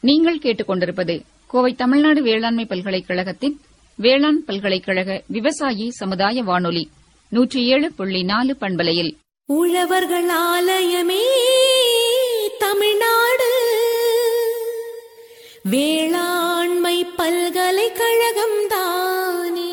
நீங்கள் கேட்டுக்கொண்டிருப்பது கோவை தமிழ்நாடு வேளாண்மை பல்கலைக்கழகத்தின் வேளாண் பல்கலைக்கழக விவசாயி சமுதாய வானொலி 107.4 பண்பலையில் உழவர்கள் ஆலயமே தமிழ்நாடு வேளாண்மை பல்கலைக்கழகம் தானே.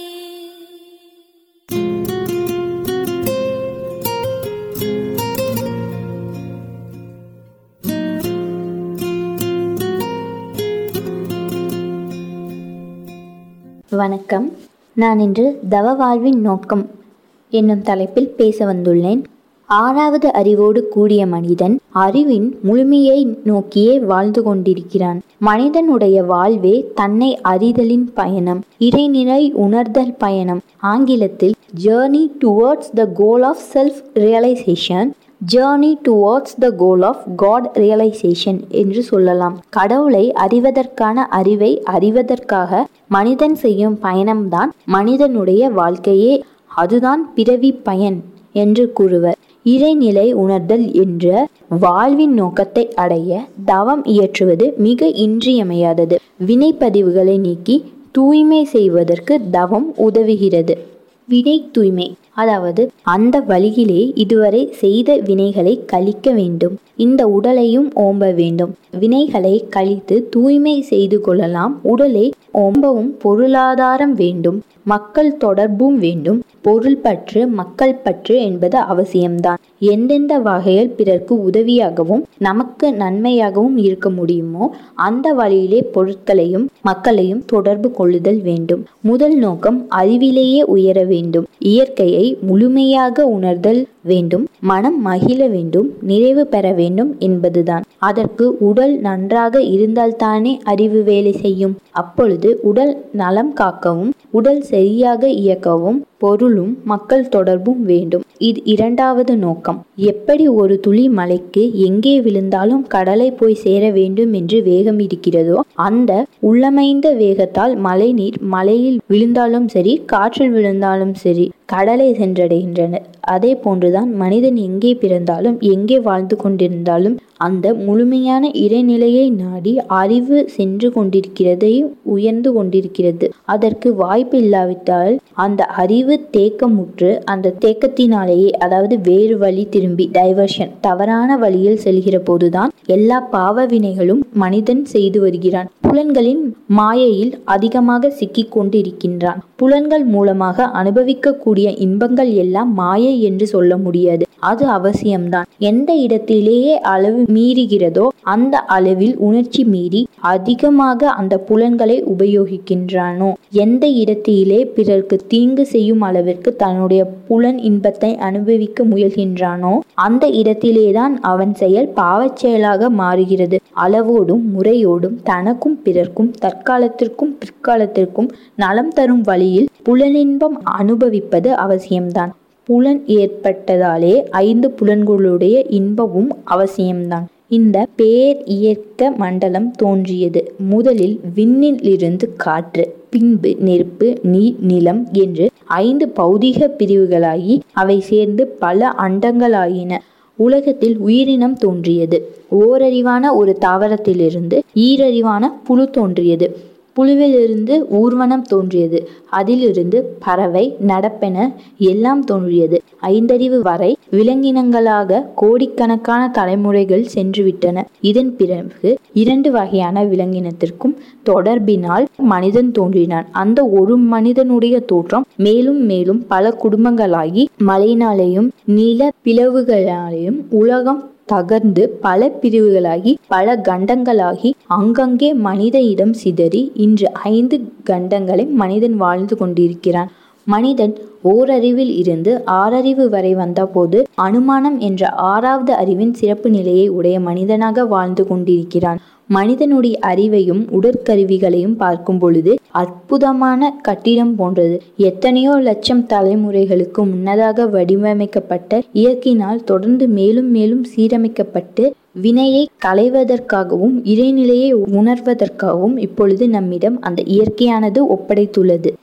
வணக்கம். நான் இன்று தவ வாழ்வின் நோக்கம் என்னும் தலைப்பில் பேச வந்துள்ளேன். 6வது அறிவோடு கூடிய மனிதன் அறிவின் முழுமையை நோக்கியே வாழ்ந்து கொண்டிருக்கிறான். மனிதனுடைய வாழ்வே தன்னை அறிதலின் பயணம், இறைநிலை உணர்தல் பயணம். ஆங்கிலத்தில் journey towards the goal of self realisation, journey towards the goal of god realisation என்று சொல்லலாம். கடவுளை அறிவதற்கான அறிவை அறிவதற்காக மனிதன் செய்யும் பயணம்தான் மனிதனுடைய வாழ்க்கையே. அதுதான் பிறவி பயன் என்று கூறுவர். இறைநிலை உணர்தல் என்ற வாழ்வின் நோக்கத்தை அடைய தவம் இயற்றுவது மிக இன்றியமையாதது. வினைப்பதிவுகளை நீக்கி தூய்மை செய்வதற்கு தவம் உதவுகிறது. வினை தூய்மை, அதாவது அந்த வழியிலே இதுவரை செய்த வினைகளை கழிக்க வேண்டும். இந்த உடலையும் ஓம்ப வேண்டும். வினைகளை கழித்து தூய்மை செய்து கொள்ளலாம். உடலை ஓம்பவும் பொருளாதாரம் வேண்டும், மக்கள் தொடர்பும் வேண்டும். பொருள் பற்று, மக்கள் பற்று என்பது அவசியம்தான். எந்தெந்த வகையில் பிறர்க்கு உதவியாகவும் நமக்கு நன்மையாகவும் இருக்க முடியுமோ அந்த வழியிலே பொருட்களையும் மக்களையும் தொடர்பு கொள்ளுதல் வேண்டும். முதல் நோக்கம் அறிவிலேயே உயர வேண்டும். இயற்கையை முழுமையாக உணர்தல் வேண்டும். மனம் மகிழ வேண்டும், நிறைவு பெற வேண்டும் என்பதுதான். அதற்கு உடல் நன்றாக இருந்தால்தானே அறிவு வேலை செய்யும். அப்பொழுது உடல் நலம் காக்கவும் உடல் சரியாக இயக்கவும் பொருளும் மக்கள் தொடர்பும் வேண்டும். இது 2வது நோக்கம். எப்படி ஒரு துளி மலைக்கு எங்கே விழுந்தாலும் கடலை போய் சேர வேண்டும் என்று வேகம் இருக்கிறதோ அந்த உள்ளமைந்த வேகத்தால் மழை நீர் மலையில் விழுந்தாலும் சரி, காற்றில் விழுந்தாலும் சரி, கடலை சென்றடைகின்றனர். அதே போன்றுதான் மனிதன் எங்கே பிறந்தாலும் எங்கே வாழ்ந்து கொண்டிருந்தாலும் அந்த முழுமையான இறைநிலையை நாடி அறிவு சென்று கொண்டிருக்கிறது, உயர்ந்து கொண்டிருக்கிறது. அதற்கு வாய்ப்பு இல்லாவிட்டால் அந்த அறிவு தேக்கமுற்று அந்த தேக்கத்தினாலேயே, அதாவது வேறு வழி திரும்பி டைவர்ஷன், தவறான வழியில் செல்கிற போதுதான் எல்லா பாவ வினைகளும் மனிதன் செய்து வருகிறான். புலன்களின் மாயையில் அதிகமாக சிக்கிக் கொண்டு இருக்கின்றான். புலன்கள் மூலமாக அனுபவிக்கக்கூடிய இன்பங்கள் எல்லாம் மாயை என்று சொல்ல முடியாது. அது அவசியம்தான். எந்த இடத்திலேயே அளவு மீறுகிறதோ அந்த அளவில் உணர்ச்சி மீறி அதிகமாக அந்த புலன்களை உபயோகிக்கின்றானோ, எந்த இடத்திலே பிறர்க்கு தீங்கு செய்யும் அளவிற்கு தன்னுடைய புலன் இன்பத்தை அனுபவிக்க முயல்கின்றானோ அந்த இடத்திலேதான் அவன் செயல் பாவச் செயலாக மாறுகிறது. அளவோடும் முறையோடும் தனக்கும் பிறர்க்கும் தற்காலத்திற்கும் பிற்காலத்திற்கும் நலம் தரும் வழியில் புலனின்பம் அனுபவிப்பது அவசியம்தான். புலன் ஏற்பட்டதாலே 5 புலன்களுடைய இன்பமும் அவசியம்தான். இந்த பேர் இயற்க மண்டலம் தோன்றியது. முதலில் விண்ணில் இருந்து காற்று, பின்பு நெருப்பு, நீர், நிலம் என்று 5 பௌதிக பிரிவுகளாகி அவை சேர்ந்து பல அண்டங்களாயின. உலகத்தில் உயிரினம் தோன்றியது. ஓரறிவான ஒரு தாவரத்திலிருந்து ஈரறிவான புழு தோன்றியது. புழுவிலிருந்து ஊர்வனம் தோன்றியது. அதிலிருந்து பறவை, நடப்பென எல்லாம் தோன்றியது. 5 அறிவு வரை விலங்கினங்களாக கோடிக்கணக்கான தலைமுறைகள் சென்றுவிட்டன. இதன் பிறகு 2 வகையான விலங்கினத்திற்கும் தொடர்பினால் மனிதன் தோன்றினான். அந்த ஒரு மனிதனுடைய தோற்றம் மேலும் மேலும் பல குடும்பங்களாகி மழையினாலேயும் நில பிளவுகளாலேயும் உலகம் தகர்ந்து பல பிரிவுகளாகி பல கண்டங்களாகி அங்கங்கே மனித இடம் சிதறி இன்று 5 கண்டங்களை மனிதன் வாழ்ந்து கொண்டிருக்கிறான். மனிதன் ஓரறிவில் இருந்து 6 அறிவு வரை வந்தபோது அனுமானம் என்ற 6வது அறிவின் சிறப்பு நிலையை உடைய மனிதனாக வாழ்ந்து கொண்டிருக்கிறான். மனிதனுடைய அறிவையும் உடற்கருவிகளையும் பார்க்கும் பொழுது அற்புதமான கட்டிடம் போன்றது. எத்தனையோ லட்சம் தலைமுறைகளுக்கு முன்னதாக வடிவமைக்கப்பட்ட இயற்கையினால் தொடர்ந்து மேலும் மேலும் சீரமைக்கப்பட்டு வினையை களைவதற்காகவும் இறைநிலையை உணர்வதற்காகவும் இப்பொழுது நம்மிடம் அந்த இயற்கையானது ஒப்படைத்துள்ளது.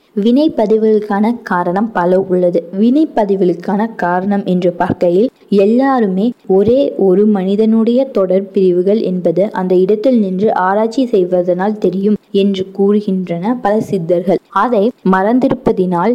வினைப்பதிவுகளுக்கான காரணம் பல உள்ளது. வினைப்பதிவுகளுக்கான காரணம் என்று பார்க்கையில் எல்லாருமே ஒரே ஒரு மனிதனுடைய தொடர் பிரிவுகள் என்பது அந்த இடத்தில் நின்று ஆராய்ச்சி செய்வதனால் தெரியும் என்று கூறுகின்றன பல சித்தர்கள். அதை மறந்திருப்பதினால்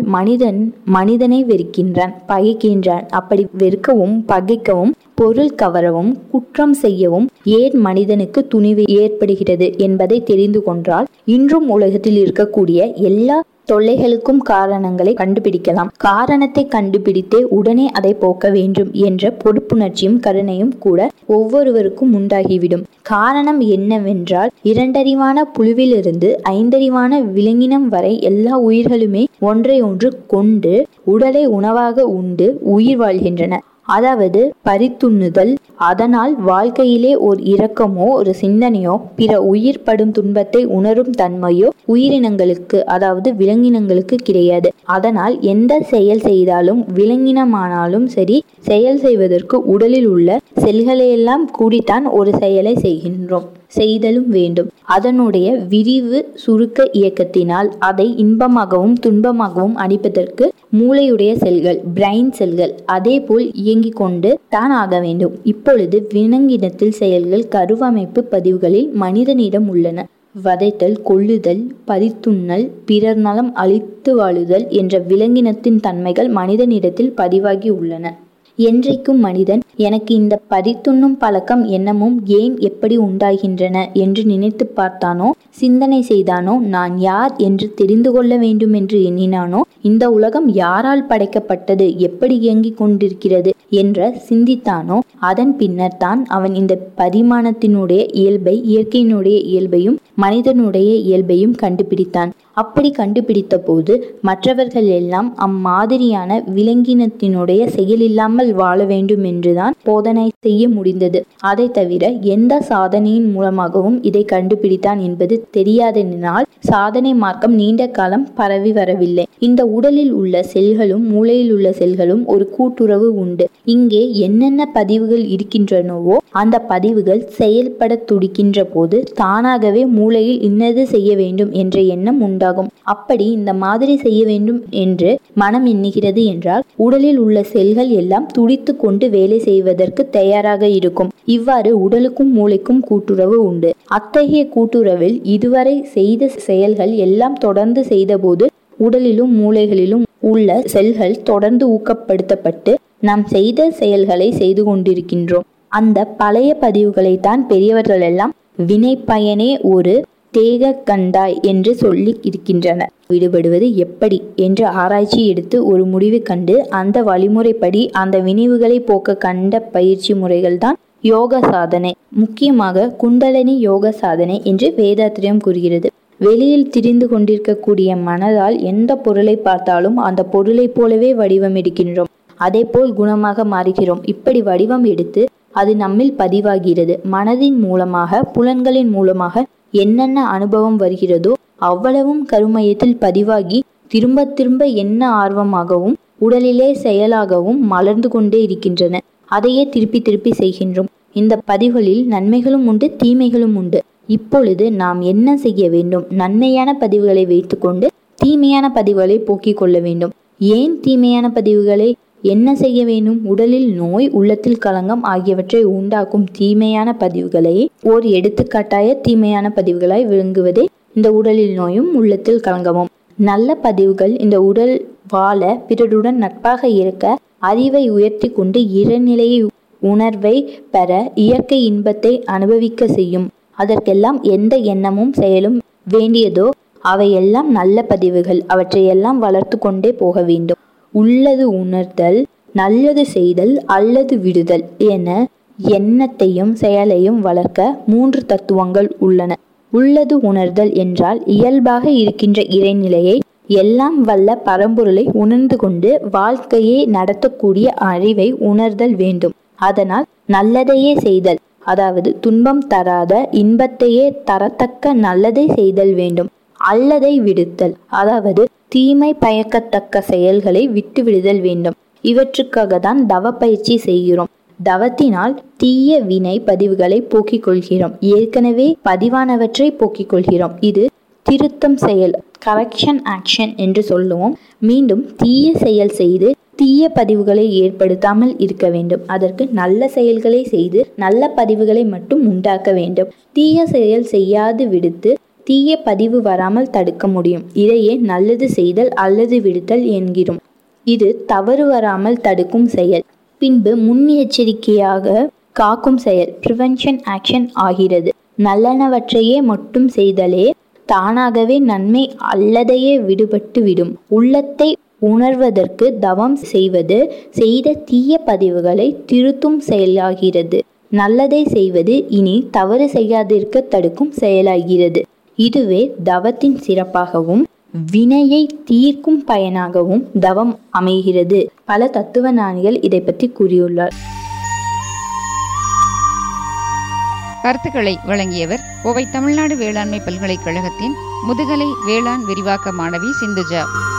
மனிதனை வெறுக்கின்றான், பகைக்கின்றான். அப்படி வெறுக்கவும் பகைக்கவும் பொருள் கவரவும் குற்றம் செய்யவும் ஏன் மனிதனுக்கு துணிவு ஏற்படுகிறது என்பதை தெரிந்து கொண்டால் இன்றும் உலகத்தில் இருக்கக்கூடிய எல்லா தொல்லைகளுக்கும் காரணங்களை கண்டுபிடிக்கலாம். காரணத்தை கண்டுபிடித்தே உடனே அதை போக்க வேண்டும் என்ற பொறுப்புணர்ச்சியும் கருணையும் கூட ஒவ்வொருவருக்கும் உண்டாகிவிடும். காரணம் என்னவென்றால் 2 அறிவான புழுவிலிருந்து 5 அறிவான விலங்கினம் வரை எல்லா உயிர்களுமே ஒன்றை ஒன்று கொண்டு உடலை உணவாக உண்டு உயிர் வாழ்கின்றன. அதாவது பறித்துண்ணுதல். அதனால் வாழ்க்கையிலே ஒரு இரக்கமோ ஒரு சிந்தனையோ பிற உயிர் படும் துன்பத்தை உணரும் தன்மையோ உயிரினங்களுக்கு அதாவது விலங்கினங்களுக்கு கிடையாது. அதனால் எந்த செயல் செய்தாலும் விலங்கினமானாலும் சரி செயல் செய்வதற்கு உடலில் உள்ள செல்களையெல்லாம் கூடித்தான் ஒரு செயலை செய்கின்றோம், செய்தலும் வேண்டும். அதனுடைய விரிவு சுருக்க இயக்கத்தினால் அதை இன்பமாகவும் துன்பமாகவும் அடிப்பதற்கு மூளையுடைய செல்கள் பிரைன் செல்கள் அதே போல் இயங்கிக் கொண்டு தான் ஆக வேண்டும். இப்பொழுது விலங்கினத்தில் செயல்கள் கருவமைப்பு பதிவுகளில் மனிதனிடம் உள்ளன. வதைத்தல், கொல்லுதல், பறித்துண்ணல், பிறர் நலம் அழித்து வாழுதல் என்ற விலங்கினத்தின் தன்மைகள் மனிதனிடத்தில் பதிவாகி உள்ளன. என்றைக்கும் மனிதன் எனக்கு இந்த பறித்துண்ணும் பழக்கம் எண்ணமும் ஏன் எப்படி உண்டாகின்றன என்று நினைத்து பார்த்தானோ, சிந்தனை செய்தானோ, நான் யார் என்று தெரிந்து கொள்ள வேண்டும் என்று எண்ணினானோ, இந்த உலகம் யாரால் படைக்கப்பட்டது, எப்படி இயங்கிக் கொண்டிருக்கிறது என்ற சிந்தித்தானோ, அதன் பின்னர் தான் அவன் இந்த பரிமாணத்தினுடைய இயல்பை, இயற்கையினுடைய இயல்பையும் மனிதனுடைய இயல்பையும் கண்டுபிடித்தான். அப்படி கண்டுபிடித்த போது மற்றவர்கள் எல்லாம் அம்மாதிரியான விலங்கினத்தினுடைய செயலில்லாமல் வாழ வேண்டும் என்றுதான் போதனை செய்ய முடிந்தது. அதை தவிர எந்த சாதனையின் மூலமாகவும் இதை கண்டுபிடித்தான் என்பது தெரியாததினால் சாதனை மார்க்கம் நீண்ட காலம் பரவி வரவில்லை. இந்த உடலில் உள்ள செல்களும் மூளையில் உள்ள செல்களும் ஒரு கூட்டுறவு உண்டு. இங்கே என்னென்ன பதிவுகள் இருக்கின்றனவோ அந்த பதிவுகள் செயல்பட துடிக்கின்ற போது தானாகவே மூளையில் இன்னது செய்ய வேண்டும் என்ற எண்ணம் உண்டாகும். அப்படி இந்த மாதிரி செய்ய வேண்டும் என்று மனம் எண்ணுகிறது என்றால் உடலில் உள்ள செல்கள் எல்லாம் துடித்து கொண்டு வேலை செய்வதற்கு தயாராக இருக்கும். இவ்வாறு உடலுக்கும் மூளைக்கும் கூட்டுறவு உண்டு. அத்தகைய கூட்டுறவில் இதுவரை செய்த செயல்கள் எல்லாம் தொடர்ந்து செய்தபோது உடலிலும் மூளைகளிலும் உள்ள செல்கள் தொடர்ந்து ஊக்கப்படுத்தப்பட்டு நாம் செய்த செயல்களை செய்து கொண்டிருக்கின்றோம். அந்த பழைய பதிவுகளைத்தான் பெரியவர்கள் எல்லாம் வினை பயனே ஒரு தேக கண்டாய் என்று சொல்லி இருக்கின்றனர். விடுபடுவது எப்படி என்று ஆராய்ச்சி எடுத்து ஒரு முடிவு கண்டு அந்த வழிமுறைப்படி அந்த வினைவுகளை போக்க கண்ட பயிற்சி முறைகள் தான் யோக சாதனை. முக்கியமாக குண்டலினி யோக சாதனை என்று வேதாத்திரியம் கூறுகிறது. வெளியில் திரிந்து கொண்டிருக்கக்கூடிய மனதால் எந்த பொருளை பார்த்தாலும் அந்த பொருளை போலவே வடிவம் எடுக்கின்றோம். அதே போல் குணமாக மாறுகிறோம். இப்படி வடிவம் எடுத்து அது நம்மில் பதிவாகிறது. மனதின் மூலமாக புலன்களின் மூலமாக என்னென்ன அனுபவம் வருகிறதோ அவ்வளவும் கருமையத்தில் பதிவாகி திரும்ப திரும்ப என்ன ஆர்வமாகவும் உடலிலே செயலாகவும் மலர்ந்து கொண்டே இருக்கின்றன. அதையே திருப்பி திருப்பி செய்கின்றோம். இந்த பதிவுகளில் நன்மைகளும் உண்டு, தீமைகளும் உண்டு. இப்பொழுது நாம் என்ன செய்ய வேண்டும்? நன்மையான பதிவுகளை வைத்துக்கொண்டு தீமையான பதிவுகளை போக்கிக் கொள்ள வேண்டும். ஏன் தீமையான பதிவுகளை என்ன செய்ய வேண்டும்? உடலில் நோய், உள்ளத்தில் களங்கம் ஆகியவற்றை உண்டாக்கும் தீமையான பதிவுகளை ஓர் எடுத்துக்காட்டாய தீமையான பதிவுகளாய் விளங்குவதே இந்த உடலில் நோயும் உள்ளத்தில் களங்கமும். நல்ல பதிவுகள் இந்த உடல் வாழ, பிறருடன் நட்பாக இருக்க, அறிவை உயர்த்தி கொண்டு இறைநிலையை உணர்வை பெற, இயற்கை இன்பத்தை அனுபவிக்க செய்யும். அதற்கெல்லாம் எந்த எண்ணமும் செயலும் வேண்டியதோ அவையெல்லாம் நல்ல பதிவுகள். அவற்றையெல்லாம் வளர்த்து கொண்டே போக வேண்டும். உள்ளது உணர்தல், நல்லது செய்தல், அல்லது விடுதல் என எண்ணத்தையும் செயலையும் வளர்க்க 3 தத்துவங்கள் உள்ளன. உள்ளது உணர்தல் என்றால் இயல்பாக இருக்கின்ற இறைநிலையை, எல்லாம் வல்ல பரம்பொருளை உணர்ந்து கொண்டு வாழ்க்கையை நடத்தக்கூடிய அறிவை உணர்தல் வேண்டும். அதனால் நல்லதையே செய்தல், அதாவது துன்பம் தராத இன்பத்தையே தரத்தக்க நல்லதை செய்தல் வேண்டும். அல்லதை விடுத்தல், அதாவது தீமை பயக்கத்தக்க செயல்களை விட்டு விடுதல் வேண்டும். இவற்றுக்காக தான் தவ பயிற்சி செய்கிறோம். தவத்தினால் தீய வினை பதிவுகளை போக்கிக் கொள்கிறோம். ஏற்கனவே பதிவானவற்றை போக்கிக் கொள்கிறோம். இது திருத்தம் செயல், கரெக்ஷன் ஆக்ஷன் என்று சொல்லுவோம். மீண்டும் தீய செயல் செய்து தீய பதிவுகளை ஏற்படுத்தாமல் இருக்க வேண்டும். அதற்கு நல்ல செயல்களை செய்து நல்ல பதிவுகளை மட்டும் உண்டாக்க வேண்டும். தீய செயல் செய்யாது விடுத்து தீய பதிவு வராமல் தடுக்க முடியும். இதையே நல்லது செய்தல் அல்லது விடுத்தல் என்கிறோம். இது தவறு வராமல் தடுக்கும் செயல். பின்பு முன்னெச்சரிக்கையாக காக்கும் செயல், ப்ரிவென்ஷன் ஆக்ஷன் ஆகிறது. நல்லனவற்றையே மட்டும் செய்தலே தானாகவே நன்மை அல்லதையே விடுபட்டு விடும். உள்ளத்தை உணர்வதற்கு தவம் செய்வது செய்த தீய பதிவுகளை திருத்தும் செயலாகிறது. நல்லதை செய்வது இனி தவறு செய்யாதிருக்க தடுக்கும் செயலாகிறது. இதுவே தவத்தின் சிறப்பாகவும் வினையை தீர்க்கும் பயனாகவும் தவம் அமைகிறது. பல தத்துவ ஞானிகள் இதை பற்றி கூறியுள்ளார். கருத்துக்களை வழங்கியவர் கோவை தமிழ்நாடு வேளாண்மை பல்கலைக்கழகத்தின் முதுகலை வேளாண் விரிவாக்க மாணவி சிந்துஜா.